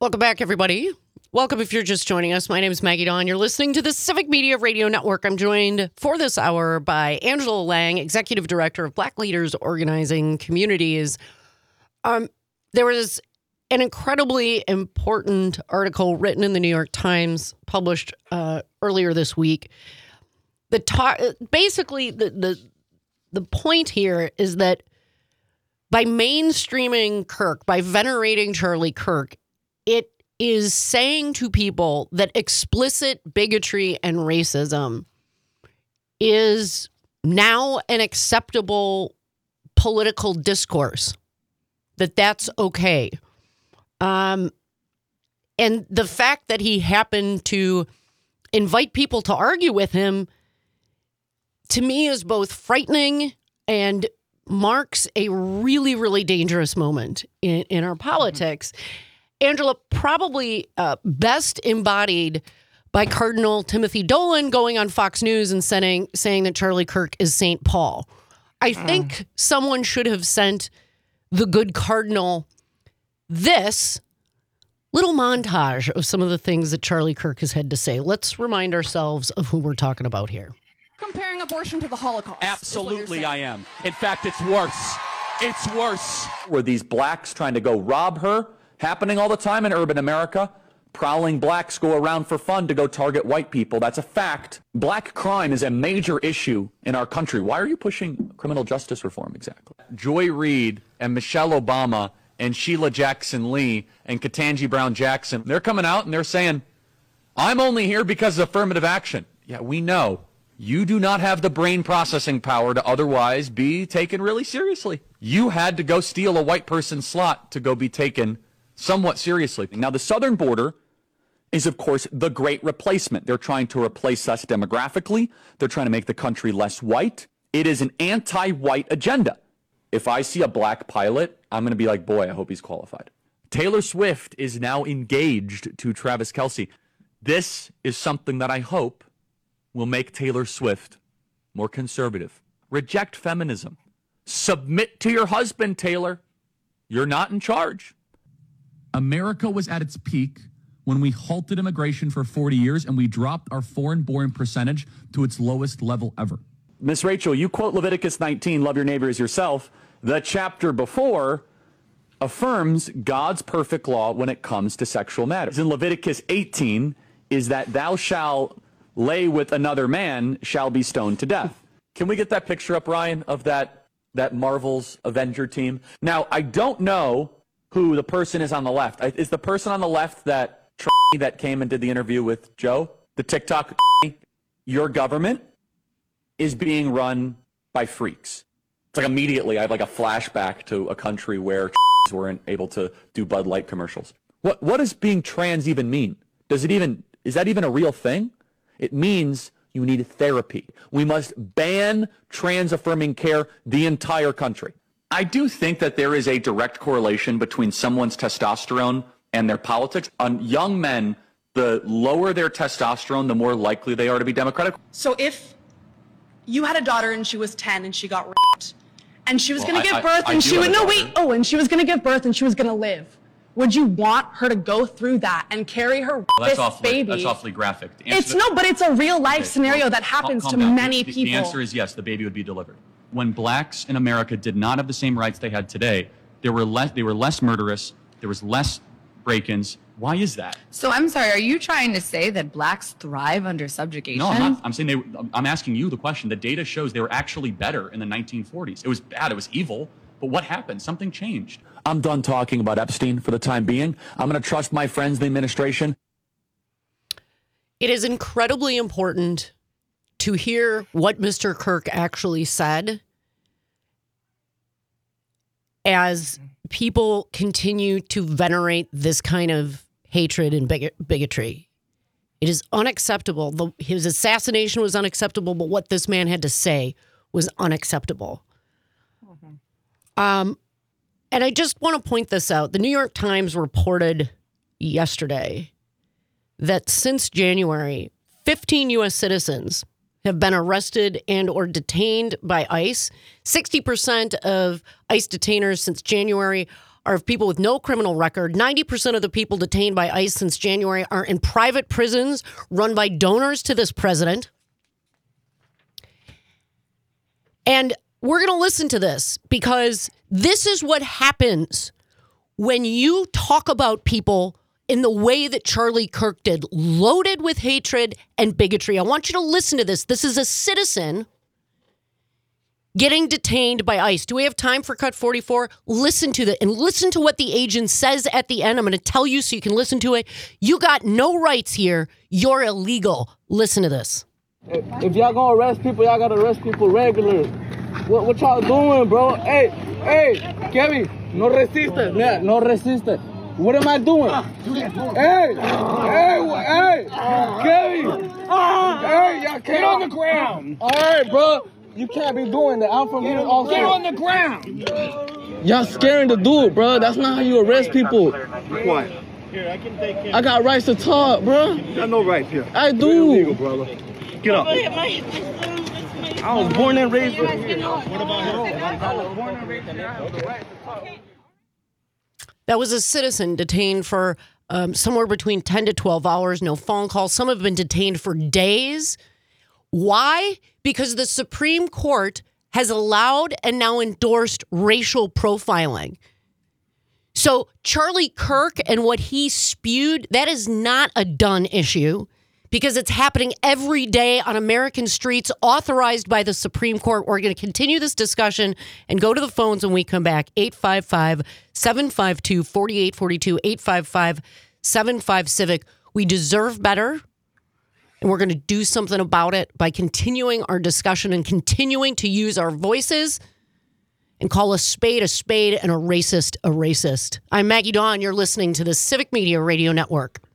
Welcome back, everybody. Welcome if you're just joining us. My name is Maggie Dawn. You're listening to the Civic Media Radio Network. I'm joined for this hour by Angela Lang, Executive Director of Black Leaders Organizing Communities. There was an incredibly important article written in the New York Times, published earlier this week. Basically, the point here is that by mainstreaming Kirk, by venerating Charlie Kirk, it is saying to people that explicit bigotry and racism is now an acceptable political discourse, that's okay. And the fact that he happened to invite people to argue with him, to me, is both frightening and marks a really, really dangerous moment in our politics. Angela, probably best embodied by Cardinal Timothy Dolan going on Fox News and saying that Charlie Kirk is St. Paul. I think someone should have sent the good Cardinal this little montage of some of the things that Charlie Kirk has had to say. Let's remind ourselves of who we're talking about here. Comparing abortion to the Holocaust. Absolutely, I am. In fact, it's worse. It's worse. Were these blacks trying to go rob her? Happening all the time in urban America. Prowling blacks go around for fun to go target white people. That's a fact. Black crime is a major issue in our country. Why are you pushing criminal justice reform exactly? Joy Reid and Michelle Obama and Sheila Jackson Lee and Ketanji Brown Jackson, they're coming out and they're saying, I'm only here because of affirmative action. Yeah, we know. You do not have the brain processing power to otherwise be taken really seriously. You had to go steal a white person's slot to go be taken somewhat seriously. Now, the southern border is, of course, the great replacement. They're trying to replace us demographically. They're trying to make the country less white. It is an anti-white agenda. If I see a black pilot, I'm going to be like, boy, I hope he's qualified. Taylor Swift is now engaged to Travis Kelce. This is something that I hope will make Taylor Swift more conservative. Reject feminism. Submit to your husband, Taylor. You're not in charge. America was at its peak when we halted immigration for 40 years and we dropped our foreign-born percentage to its lowest level ever. Miss Rachel, you quote Leviticus 19, love your neighbor as yourself. The chapter before affirms God's perfect law when it comes to sexual matters. In Leviticus 18 is that thou shalt lay with another man shall be stoned to death. Can we get that picture up, Ryan, of that Marvel's Avenger team? Now, I don't know who the person is on the left. Is the person on the left that came and did the interview with Joe? The TikTok, your government is being run by freaks. It's like immediately I have like a flashback to a country where weren't able to do Bud Light commercials. What does being trans even mean? Is that even a real thing? It means you need therapy. We must ban trans-affirming care the entire country. I do think that there is a direct correlation between someone's testosterone and their politics. On young men, the lower their testosterone, the more likely they are to be Democratic. So if you had a daughter and she was 10 and she got raped, and she was going to give birth and she would, and she was going to give birth and she was going to live, would you want her to go through that and carry her baby? That's awfully graphic. But it's a real life scenario that happens to many people. The answer is yes, the baby would be delivered. When blacks in America did not have the same rights they had today, they were less murderous, there was less break-ins. Why is that? So I'm sorry, are you trying to say that blacks thrive under subjugation? No, I'm not. I'm saying I'm asking you the question. The data shows they were actually better in the 1940s. It was bad, it was evil, but what happened? Something changed. I'm done talking about Epstein for the time being. I'm going to trust my friends in the administration. It is incredibly important to hear what Mr. Kirk actually said as people continue to venerate this kind of hatred and bigotry. It is unacceptable. His assassination was unacceptable, but what this man had to say was unacceptable. And I just want to point this out. The New York Times reported yesterday that since January, 15 U.S. citizens have been arrested and or detained by ICE. 60% of ICE detainers since January are of people with no criminal record. 90% of the people detained by ICE since January are in private prisons run by donors to this president. And we're going to listen to this because this is what happens when you talk about people in the way that Charlie Kirk did, loaded with hatred and bigotry. I want you to listen to this. This is a citizen getting detained by ICE. Do we have time for Cut 44? Listen to that and listen to what the agent says at the end. I'm going to tell you so you can listen to it. You got no rights here. You're illegal. Listen to this. If y'all gonna arrest people, y'all gotta arrest people regular. What y'all doing, bro? Hey, Kevin, no resiste, no resiste. What am I doing? Hey, Kevin, y'all can't. Get on the ground. All right, bro, you can't be doing that. I'm from here also. Get on the ground. Y'all scaring the dude, bro. That's not how you arrest people. Be quiet. Here, I can take care. I got rights to talk, bro. You got no rights here. I do. You're illegal, brother. Get up. I was born and raised here. What about him? I was born and raised here. That was a citizen detained for somewhere between 10 to 12 hours, no phone calls. Some have been detained for days. Why? Because the Supreme Court has allowed and now endorsed racial profiling. So Charlie Kirk and what he spewed, that is not a done issue because it's happening every day on American streets, authorized by the Supreme Court. We're going to continue this discussion and go to the phones when we come back. 855-752-4842, 855-75-CIVIC. We deserve better, and we're going to do something about it by continuing our discussion and continuing to use our voices and call a spade and a racist a racist. I'm Maggie Dawn. You're listening to the Civic Media Radio Network.